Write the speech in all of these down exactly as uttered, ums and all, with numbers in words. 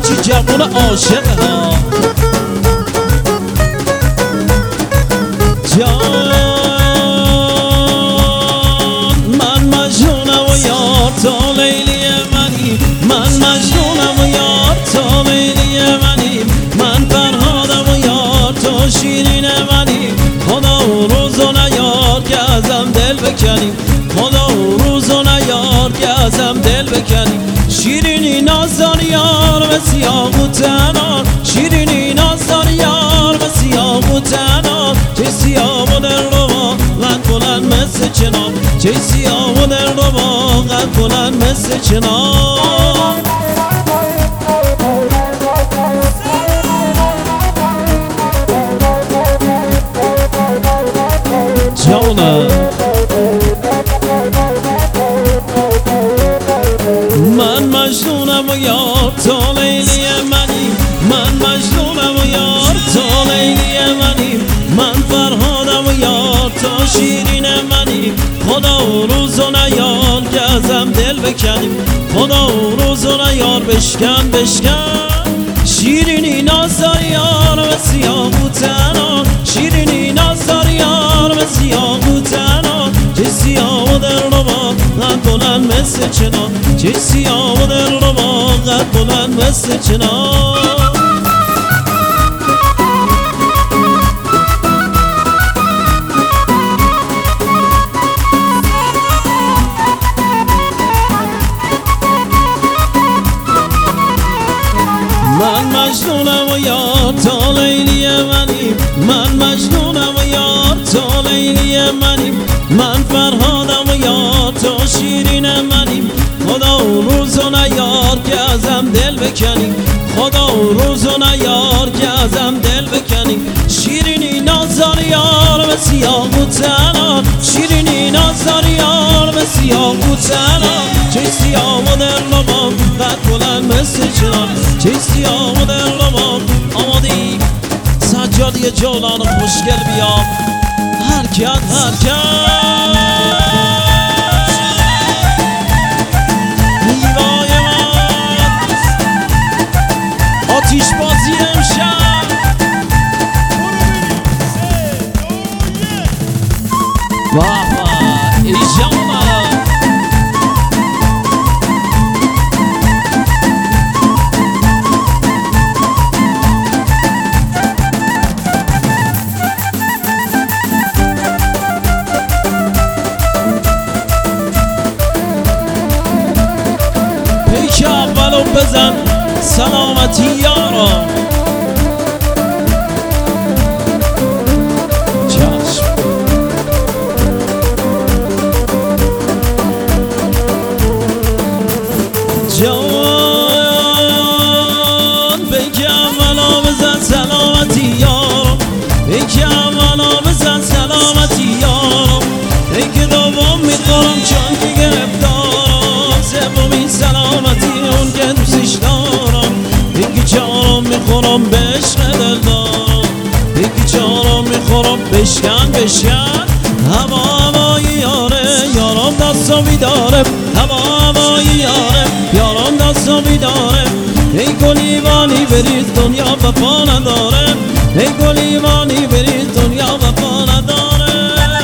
هرچی جوون عاشق ها جان من مجنونم و یار تو لیلی منی من مجنونم و یار تو لیلی منی من فرهادم و یار تو شیرین منی خدا و روزو نیار که ازم دل بکنی خدا و روزو نیار که ازم دل بکنی شیرینی نازدار یار و سیاه و تنار شیرینی نازدار یار و سیاه و تنار چه سیاه و در رو قد بلند مثل چنار چه سیاه و در رو قد بلند مثل چنار جانم من مجنونم و یار تو لیلی منی من مجنونم و یار تو لیلی منی من فرهادم و یار تو شیرین منی خدا و روزو نیار که ازم دل بکنیم خدا و روزو نیار بشکن بشکن شیرینی نازدار یار و سیاه و تنار شیرینی نازدار یار و سیاه و تنار چه سیاه و در رو قد بلند مثل چنار چه سیاه و در رو قد بلند مثل چنار من مجنونم و یار تو لیلی منی من مجنونم و یار تو لیلی منی من فرهادم و یار تو شیرین منی خدا و روزو نیار که ازم دل بکنی خدا و روزو نیار که ازم دل بکنی شیرینی نازدار یار و سیاه و تنار شیرینی نازدار یار و سیاه و تنار چه سیاه و در لبام قد بلند مثل چنار چه سیاه و در لبام آمادی سجادی جولان خوشگل بیام حرکت حرکت نیوای من آتیش بازی امشب بابا ای جانم پیک اولو بزن سلامتی یارا جان پیک اولو بزن سلامتی یارا پیک اولو بزن سلامتی یارا پیک دوم میخورم چون که گرفتارم سومی سلامتی اون که دوستش دارم پیک چهارم میخورم به عشق دل دارم پیک چهارم میخورم بشکن بشکن هوا هوای یاره یارم دستو بیداره هوا هوای یاره یارم دستو بیداره ای گلیوانی بریز دنیا وفا نداره ای گلیوانی بریز دنیا وفا نداره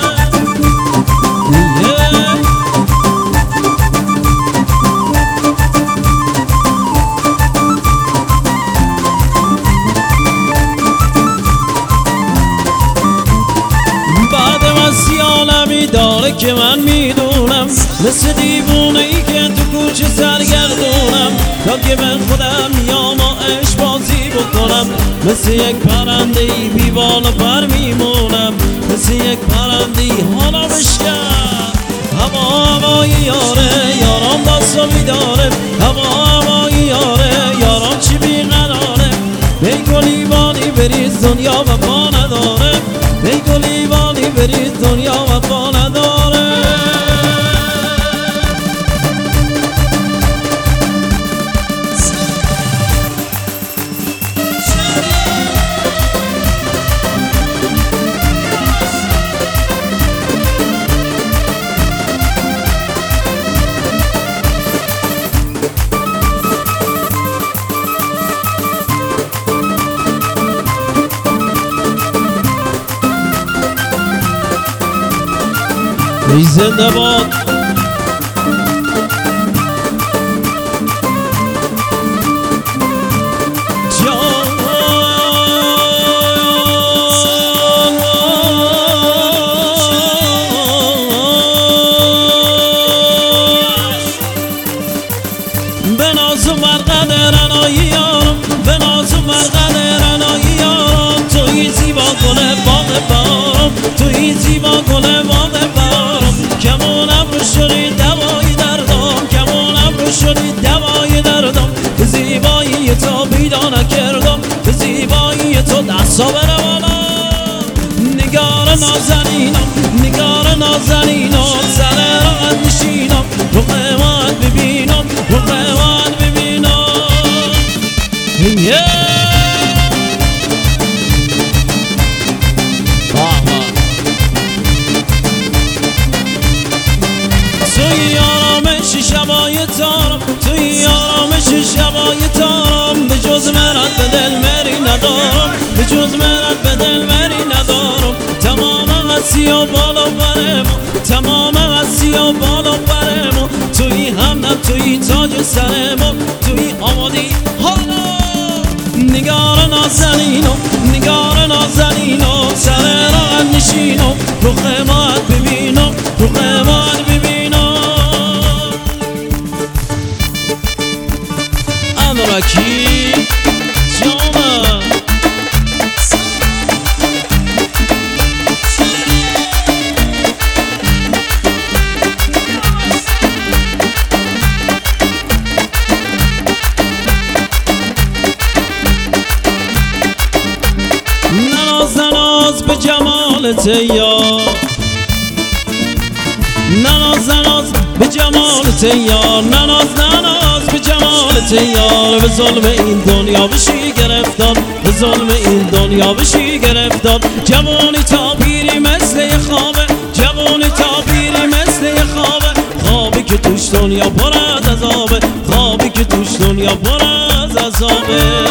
بعد وسی عالمی داره که من میدونم مثل دیوونه ای که تو کوچه سرگردونم تا که من خودم میام و عشق بازی بکنم مثل یک پرنده ای بی بال و پر میمونم مثل یک پرنده ای حالا بشکن هوا هوای یاره یارم دستو بیداره هوا هوای یاره یارم چی بیقراره ای گلیوانی بریز دنیا وفا نداره ای گلیوانی بریز دنیا وفا نداره ای زنده باد به ناز و مرقد رنایی یارم به ناز و مرقد رنایی یارم توی زیبا گل باغ بارم توی زیبا گل باغ بارم کمونم رو شدی دوای دردم کمونم رو شدی دوای دردم به زیبایی تو پیدا نکردم به زیبایی تو دستا بره بالا نگار نازنینم نگار نازنینم سر راحت نشینم رو قیمت ببینم رو قیمت ببینم توی آرامش شبای تارم توی آرامش شبای تارم به جز مرد به دل مری ندارم به جز مرد به دل مری ندارم تمام هستی و بالا برم تمام هستی و بالا برم توی همدم توی تاج سرم توی آمادی حالا نگار نازنینم نگار نازنینم سر راحت نشینم رو قیمت ببینم رو قیمت ببینم امرکی جامه نناز نناز به جمالت یار نناز نناز به جمالت یار نناز نناز به جمالت یار به ظلم این دنیا بشی گرفتار به ظلم این دنیا بشی گرفتار جوانی تا پیری مثل خوابه جوانی تا پیری مثل خوابه خوابی که توش دنیا پر از عذابه خوابی که توش دنیا پر از عذابه